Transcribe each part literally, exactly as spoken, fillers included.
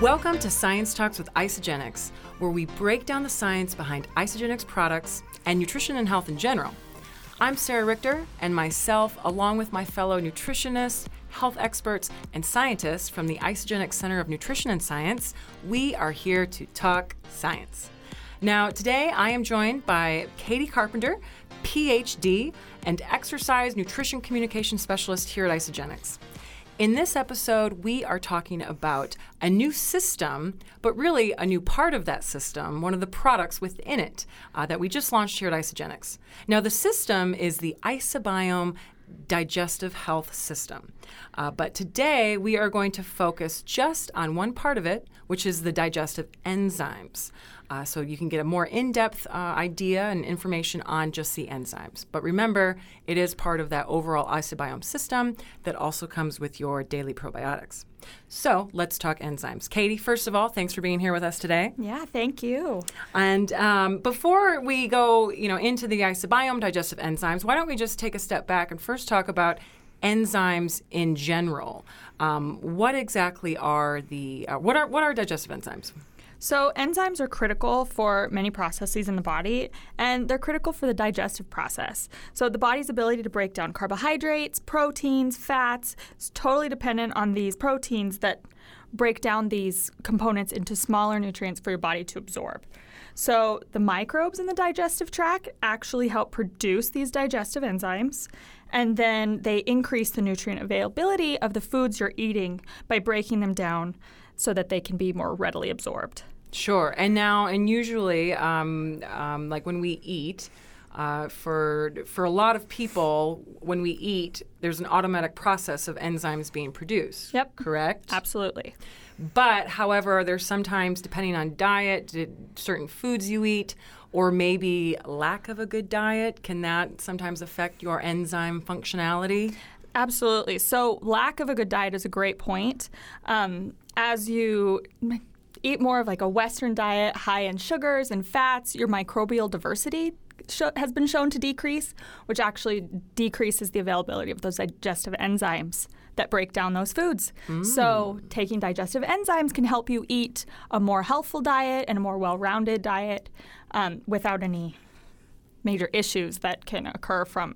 Welcome to Science Talks with Isagenix, where we break down the science behind Isagenix products and nutrition and health in general. I'm Sarah Richter, and myself, along with my fellow nutritionists, health experts, and scientists from the Isagenix Center of Nutrition and Science, we are here to talk science. Now, today I am joined by Katie Carpenter, P H D, and Exercise Nutrition Communication Specialist here at Isagenix. In this episode, we are talking about a new system, but really a new part of that system, one of the products within it uh, that we just launched here at Isagenix. Now, the system is the IsaBiome Digestive Health System. Uh, but today, we are going to focus just on one part of it, which is the digestive enzymes. Uh, so you can get a more in-depth uh, idea and information on just the enzymes. But remember, it is part of that overall IsaBiome system that also comes with your daily probiotics. So let's talk enzymes. Katie, first of all, thanks for being here with us today. Yeah, thank you. And um, before we go, you know, into the IsaBiome digestive enzymes, why don't we just take a step back and first talk about enzymes in general? Um, what exactly are the uh, what are what are digestive enzymes? So enzymes are critical for many processes in the body, and they're critical for the digestive process. So the body's ability to break down carbohydrates, proteins, fats is totally dependent on these proteins that break down these components into smaller nutrients for your body to absorb. So the microbes in the digestive tract actually help produce these digestive enzymes, and then they increase the nutrient availability of the foods you're eating by breaking them down so that they can be more readily absorbed. Sure. And now, and usually, um, um, like when we eat, uh, for for a lot of people, when we eat, there's an automatic process of enzymes being produced. Yep. Correct? Absolutely. But, however, there's sometimes, depending on diet, certain foods you eat, or maybe lack of a good diet, can that sometimes affect your enzyme functionality? Absolutely. So lack of a good diet is a great point. Um, as you eat more of like a Western diet, high in sugars and fats, your microbial diversity sh- has been shown to decrease, which actually decreases the availability of those digestive enzymes that break down those foods. Mm. So taking digestive enzymes can help you eat a more healthful diet and a more well-rounded diet um, without any major issues that can occur from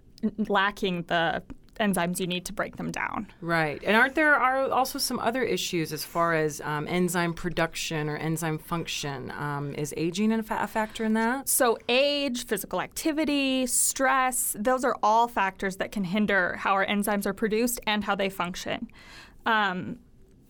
lacking the enzymes you need to break them down. Right. And aren't there are also some other issues as far as um, enzyme production or enzyme function? Um, is aging a, fa- a factor in that? So age, physical activity, stress, those are all factors that can hinder how our enzymes are produced and how they function. Um,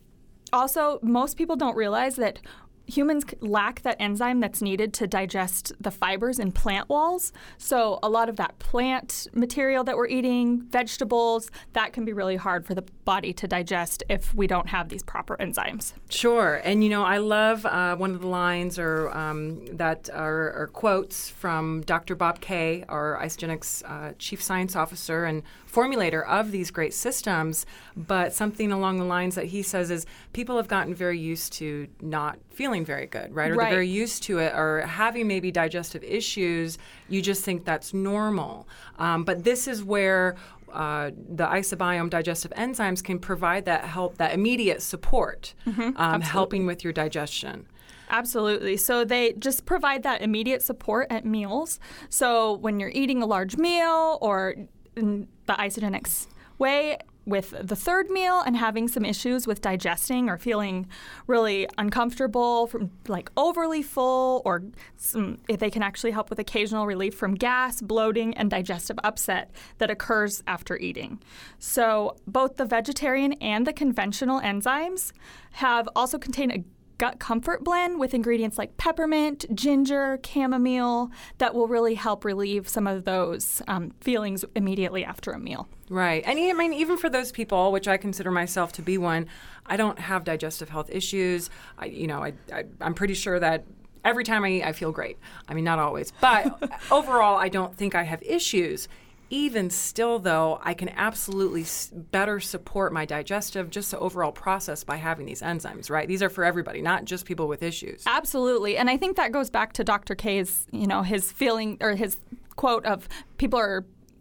also, most people don't realize that humans lack that enzyme that's needed to digest the fibers in plant walls. So a lot of that plant material that we're eating, vegetables, that can be really hard for the body to digest if we don't have these proper enzymes. Sure. And, you know, I love uh, one of the lines or um, that are, are quotes from Doctor Bob Kay, our Isagenix uh, Chief Science Officer and formulator of these great systems. But something along the lines that he says is people have gotten very used to not feeling very good, right? Or right. they're very used to it, or having maybe digestive issues. You just think that's normal. Um, but this is where uh, the IsaBiome digestive enzymes can provide that help, that immediate support, mm-hmm. um, helping with your digestion. Absolutely. So they just provide that immediate support at meals. So when you're eating a large meal or in the Isagenix way, with the third meal and having some issues with digesting or feeling really uncomfortable, from like overly full, or some, if they can actually help with occasional relief from gas, bloating, and digestive upset that occurs after eating. So both the vegetarian and the conventional enzymes have also contain a gut comfort blend with ingredients like peppermint, ginger, chamomile that will really help relieve some of those um, feelings immediately after a meal. Right. And I mean, even for those people, which I consider myself to be one, I don't have digestive health issues. I, you know, I, I, I'm pretty sure that every time I eat, I feel great. I mean, not always. But overall, I don't think I have issues. Even still, though, I can absolutely s- better support my digestive, just the overall process by having these enzymes, right? These are for everybody, not just people with issues. Absolutely. And I think that goes back to Doctor K's, you know, his feeling or his quote of people are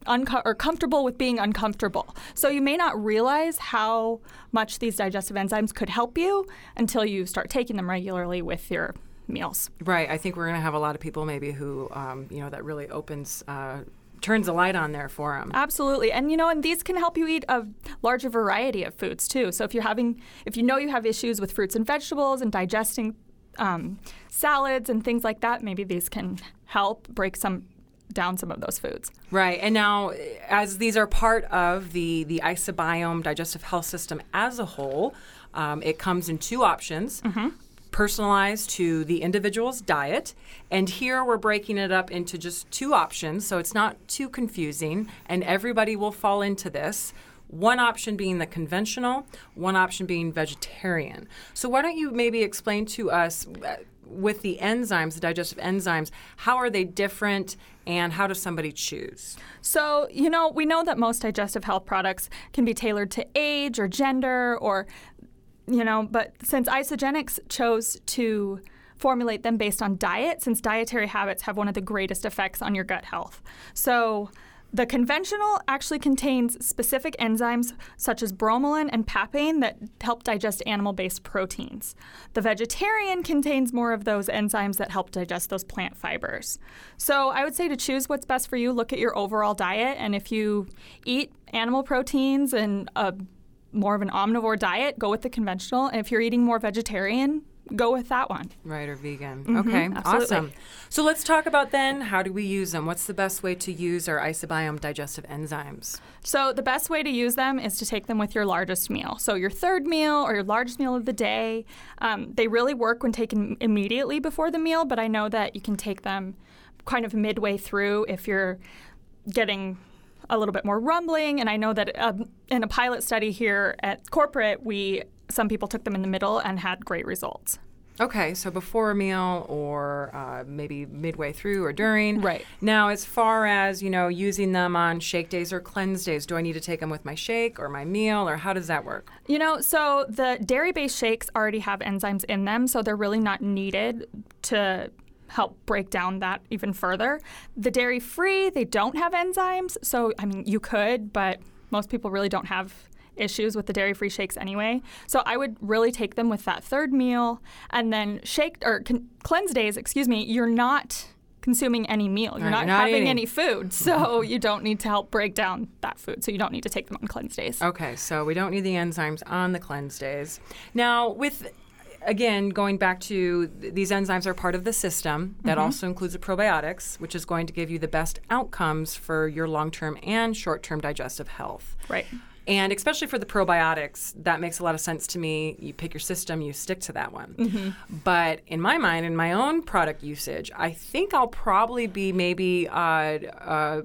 unco- or comfortable with being uncomfortable. So you may not realize how much these digestive enzymes could help you until you start taking them regularly with your meals. Right. I think we're going to have a lot of people maybe who, um, you know, that really opens, uh, turns a light on there for them. Absolutely. And, you know, and these can help you eat a larger variety of foods, too. So if you're having, if you know you have issues with fruits and vegetables and digesting um, salads and things like that, maybe these can help break some down some of those foods. Right. And now, as these are part of the, the IsoBiome digestive health system as a whole, um, it comes in two options. Mm-hmm. Personalized to the individual's diet. And here we're breaking it up into just two options, so it's not too confusing, and everybody will fall into this. One option being the conventional, one option being vegetarian. So why don't you maybe explain to us, uh, with the enzymes, the digestive enzymes, how are they different and how does somebody choose? So, you know, we know that most digestive health products can be tailored to age or gender or, you know, but since Isagenix chose to formulate them based on diet, since dietary habits have one of the greatest effects on your gut health. So the conventional actually contains specific enzymes such as bromelain and papain that help digest animal-based proteins. The vegetarian contains more of those enzymes that help digest those plant fibers. So I would say to choose what's best for you, look at your overall diet, and if you eat animal proteins and a more of an omnivore diet, go with the conventional. And if you're eating more vegetarian, go with that one. Right, or vegan. Mm-hmm, okay, absolutely. Awesome. So let's talk about then, how do we use them? What's the best way to use our IsoBiome digestive enzymes? So the best way to use them is to take them with your largest meal. So your third meal or your largest meal of the day. Um, they really work when taken immediately before the meal, but I know that you can take them kind of midway through if you're getting a little bit more rumbling. And I know that uh, in a pilot study here at corporate, we some people took them in the middle and had great results. Okay, so before a meal or uh, maybe midway through or during. Right. Now, as far as, you know, using them on shake days or cleanse days, do I need to take them with my shake or my meal, or how does that work? You know, so the dairy-based shakes already have enzymes in them, so they're really not needed to help break down that even further. The dairy-free, they don't have enzymes, so, I mean, you could, but most people really don't have issues with the dairy-free shakes anyway. So I would really take them with that third meal, and then shake or con- cleanse days, excuse me, you're not consuming any meal. You're right, not, you're not having eating. any food, so you don't need to help break down that food. So you don't need to take them on cleanse days. Okay, so we don't need the enzymes on the cleanse days. Now, with again, going back to th- these enzymes are part of the system that Mm-hmm. also includes the probiotics, which is going to give you the best outcomes for your long-term and short-term digestive health. Right. And especially for the probiotics, that makes a lot of sense to me. You pick your system, you stick to that one. Mm-hmm. But in my mind, in my own product usage, I think I'll probably be maybe uh, uh,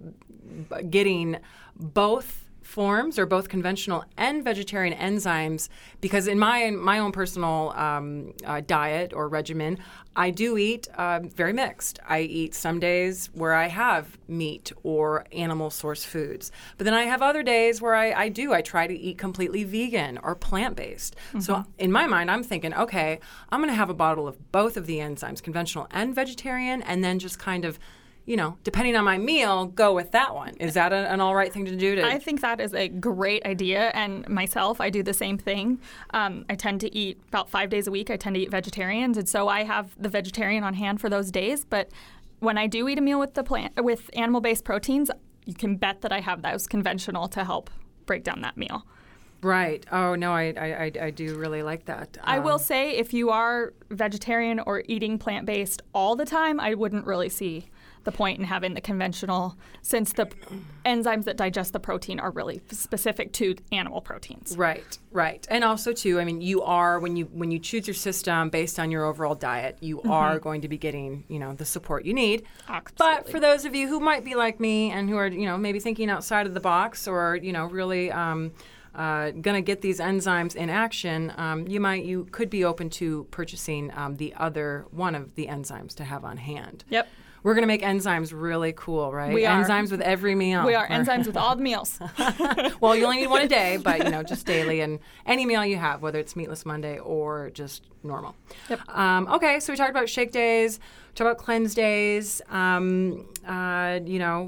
getting both forms, or both conventional and vegetarian enzymes, because in my my own personal um, uh, diet or regimen, I do eat uh, very mixed. I eat some days where I have meat or animal source foods, but then I have other days where I, I do. I try to eat completely vegan or plant-based. Mm-hmm. So in my mind, I'm thinking, okay, I'm going to have a bottle of both of the enzymes, conventional and vegetarian, and then just kind of, you know, depending on my meal, go with that one. Is that a, an all right thing to do? To I think that is a great idea. And myself, I do the same thing. Um, I tend to eat about five days a week. I tend to eat vegetarians. And so I have the vegetarian on hand for those days. But when I do eat a meal with the plant with animal-based proteins, you can bet that I have those conventional to help break down that meal. Right. Oh, no, I, I, I do really like that. I will Um, say if you are vegetarian or eating plant-based all the time, I wouldn't really see the point in having the conventional, since the enzymes that digest the protein are really specific to animal proteins. Right, right. And also, too, I mean, you are, when you when you choose your system based on your overall diet, you mm-hmm. are going to be getting, you know, the support you need. Absolutely. But for those of you who might be like me and who are, you know, maybe thinking outside of the box, or, you know, really um, uh, going to get these enzymes in action, um, you might, you could be open to purchasing um, the other one of the enzymes to have on hand. Yep. We're going to make enzymes really cool, right? We are. Enzymes with every meal. We are enzymes with all the meals. Well, you only need one a day, but, you know, just daily, and any meal you have, whether it's Meatless Monday or just normal. Yep. Um, okay, so we talked about shake days, we talked about cleanse days. Um, uh, you know,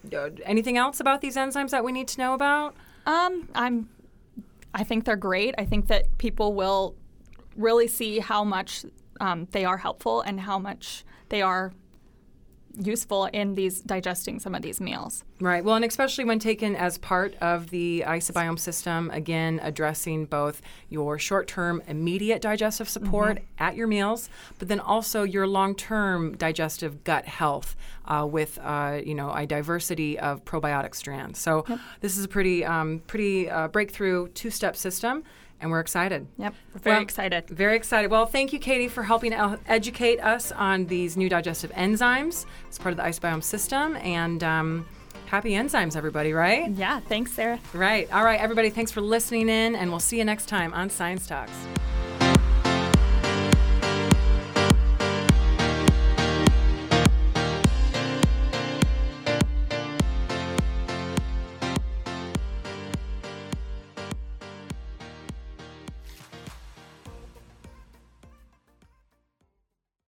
uh, anything else about these enzymes that we need to know about? Um, I'm. I think they're great. I think that people will really see how much um, they are helpful and how much they are useful in these digesting some of these meals. Right. Well, and especially when taken as part of the IsoBiome system, again, addressing both your short-term immediate digestive support mm-hmm. at your meals, but then also your long-term digestive gut health uh, with, uh, you know, a diversity of probiotic strands. So yep. this is a pretty, um, pretty uh, breakthrough two-step system. And we're excited. Yep, we're very well, excited. Very excited. Well, thank you, Katie, for helping el- educate us on these new digestive enzymes as part of the IsoBiome system. And um, happy enzymes, everybody, right? Yeah, thanks, Sarah. Right. All right, everybody, thanks for listening in, and we'll see you next time on Science Talks.